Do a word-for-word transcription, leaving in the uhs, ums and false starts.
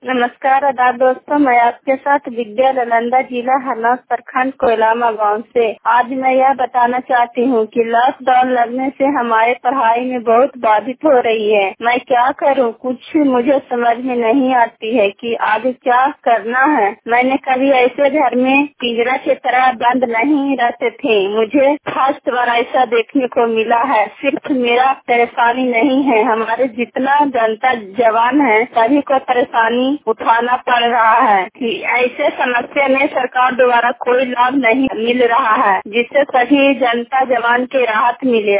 नमस्कार आदाब दोस्तों, मैं आपके साथ विद्या नालंदा, जिला हरनौत, प्रखंड कोयलामा गांव से। आज मैं यह बताना चाहती हूँ कि लॉकडाउन लगने से हमारे पढ़ाई में बहुत बाधित हो रही है। मैं क्या करूँ, कुछ मुझे समझ में नहीं आती है कि आगे क्या करना है। मैंने कभी ऐसे घर में पिंजरा की तरह बंद नहीं रहते थे। मुझे फर्स्ट बार ऐसा देखने को मिला है। सिर्फ मेरा परेशानी नहीं है, हमारे जितना जनता जवान है सभी को परेशानी उठाना पड़ रहा है कि ऐसे समस्या में सरकार द्वारा कोई लाभ नहीं मिल रहा है, जिससे सभी जनता जवान के राहत मिले।